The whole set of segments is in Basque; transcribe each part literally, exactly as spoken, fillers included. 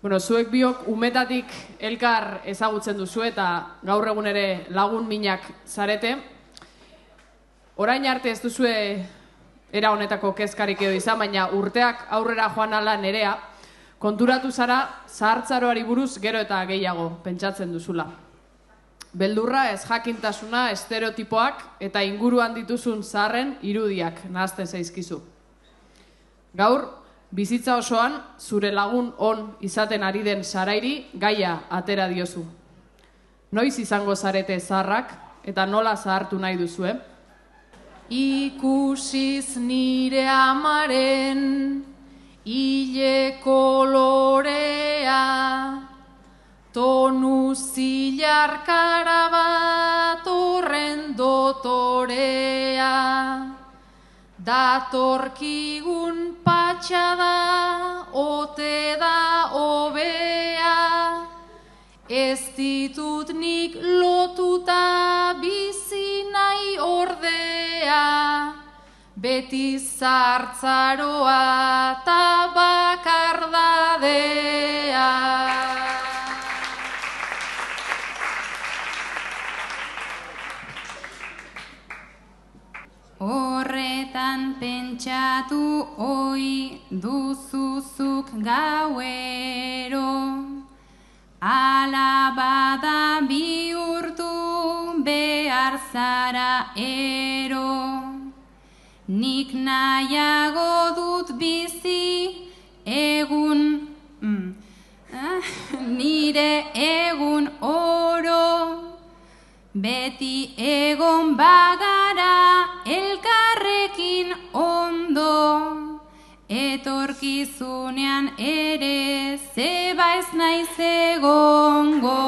Bueno, zuek biok umetatik elkar ezagutzen duzu eta gaur egun ere lagun minak zarete. Orain arte ez duzue era honetako kezkarik edo izan, baina urteak aurrera joan ala nerea, konturatu zara zahartzaroari buruz gero eta gehiago pentsatzen duzula. Beldurra, ez jakintasuna, estereotipoak eta inguruan dituzun zaharren irudiak nahazten zaizkizu. Gaur, bizitza osoan, zure lagun on izaten ari den Sarairi gaia atera diozu. Noiz izango zarete zaharrak eta nola zahartu nahi duzue? Ikusiz nire amaren ile kolorea, tonu zilarkara bat horren dotorea, datorkigun patxada ote da hobea, ez ditut nik lotuta bizi nahi ordea, beti zahartzaroa eta bakardadea. Horretan pentsatu oi duzuzuk gauero, ala bada bihurtu behar zara ero. Nik nahiago dut bizi egun, mm, ah, nire egun oro, beti egon bagara elkarrekin ondo, etorkizunean ere zeba ez naiz egongo.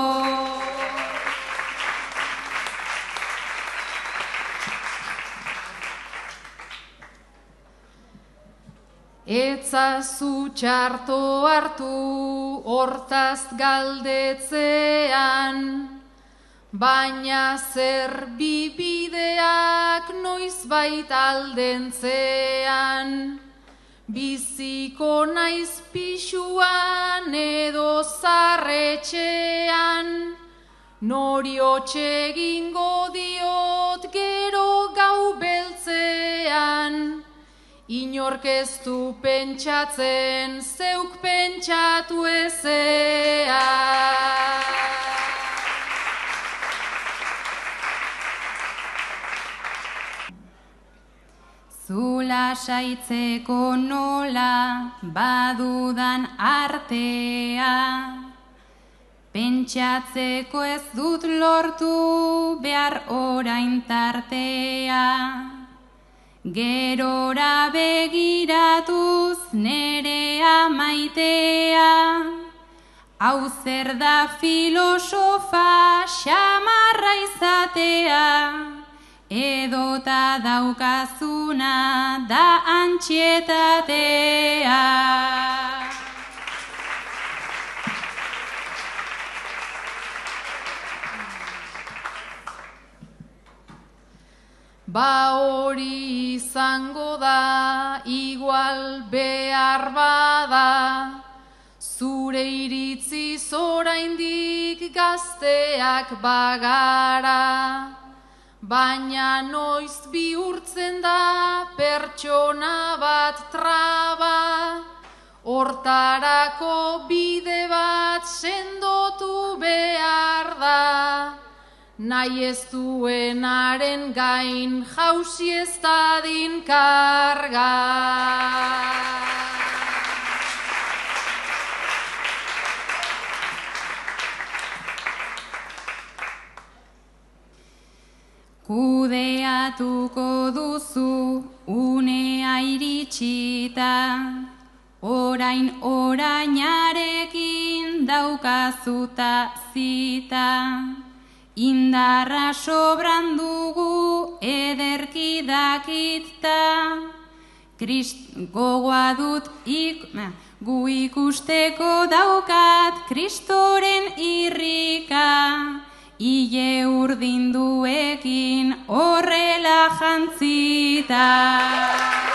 Etzazu txarto hartu hortaz galdetzean, baina zer bibideak noizbait aldentzean, biziko naiz pixuan edo zarretxean, nori hotxe egingo diot gero gau beltzean, inork ez du pentsatzen zeuk pentsatu ezean. Zula saitzeko nola badudan artea, pentsatzeko ez dut lortu behar orain tartea. Gerora begiratuz nerea maitea, hau zer da filosofa xamarra izatea, edota daukazuna da antxietatea. Ba hori izango da igual behar bada, zure iritziz oraindik gazteak bagara, baina noiz bihurtzen da pertsona bat traba, hortarako bide bat sendotu behar da, nahi ez duenaren gain jausi ez dadin karga. Kudeatuko duzu unea iritsita, orain orainarekin daukazuta zita, indarra sobran dugu ederki dakita, Krist gogoa dut ik, gu ikusteko daukat Kristoren irrika, ile urdinduekin horrela jantzita.